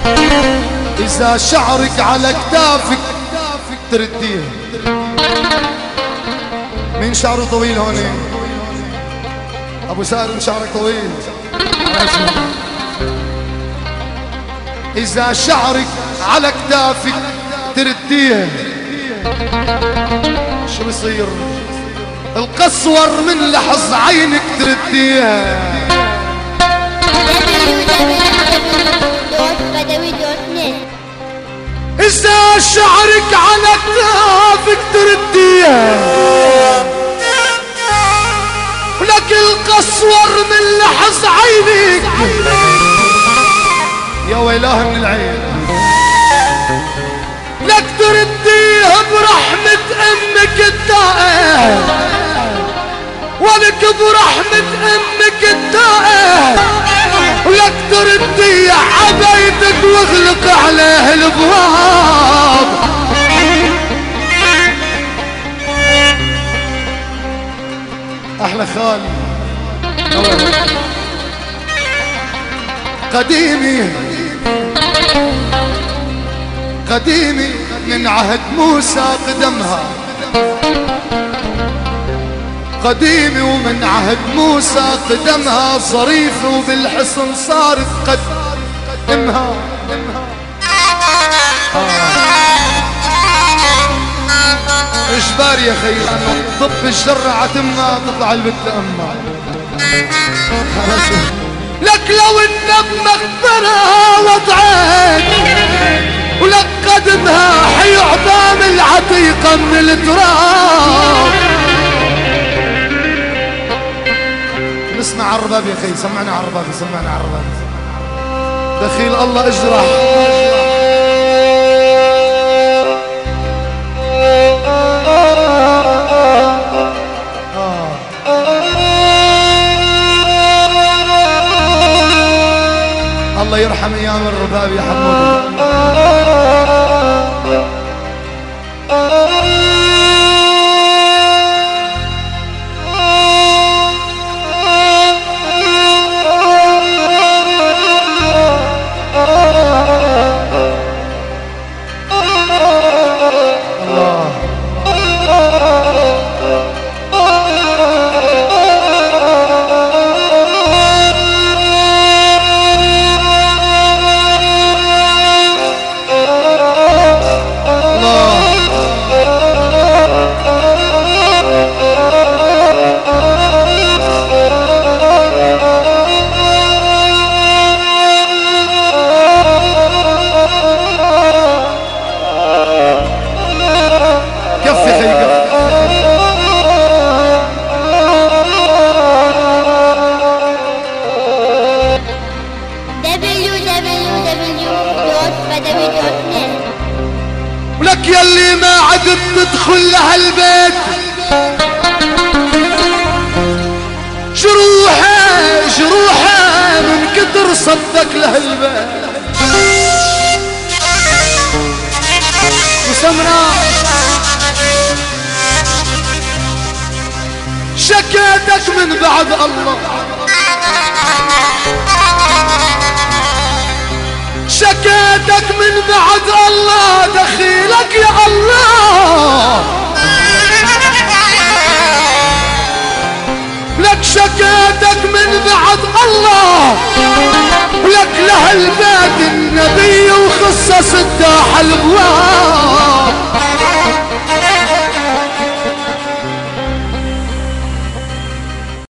إذا شعرك على كتافك ترديه. مين شعره طويل هون؟ أبو سالم شعرك طويل. إذا شعرك على كتافك ترديه شو بصير؟ القصور من لحظ عينك ترديها. إذا شعرك على كتافك ترديها ولك القصور من لحظ عينك يا ويلاه من العين لك ترديها برحمة أمك الدائم ولك برحمة أمك الدائم ولك ترديها عبيتك واغلق عليه الابواب. احلى خالي قديمي قديمي من عهد موسى قدمها قديمي ومن عهد موسى قدمها صريفة وبالحصن صارت قدمها. اجبار يا خي انه طب الشرع تمها تطلع البت امها. لك لو النب مغفرها وضعت ولك قدمها حيعظام العتيقة من التراب. نسمع على الرباب يا خي. سمعنا على الرباب سمعنا على الرباب. دخيل الله اجرح الله يرحم ايام الرباب يا حمود. ولك يلي ما عدت تدخل لهالبيت جروحه جروحه من كتر صدك لهالبيت. وسمرا شكيتك من بعد الله شكيتك من بعد الله دخيلك يا الله لك شكيتك من بعد الله لك لهالبيت النبي وخصص الداح الابواب.